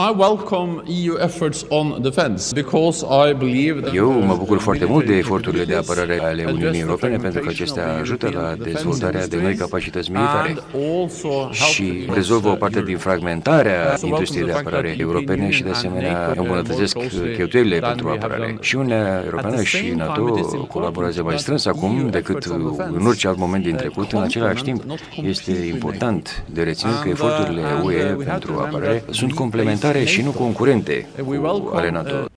Eu mă bucur foarte mult de eforturile de apărare ale Uniunii Europene pentru că acestea ajută la dezvoltarea de noi capacități militare și rezolvă o parte din fragmentarea industriei de apărare europene și de asemenea îmbunătățesc cheltuielile pentru apărare. Și Uniunea Europeană și NATO colaborează mai strâns acum decât în orice alt moment din trecut. În același timp, este important de reținut că eforturile UE pentru apărare sunt complementare și nu concurente cu ale NATO.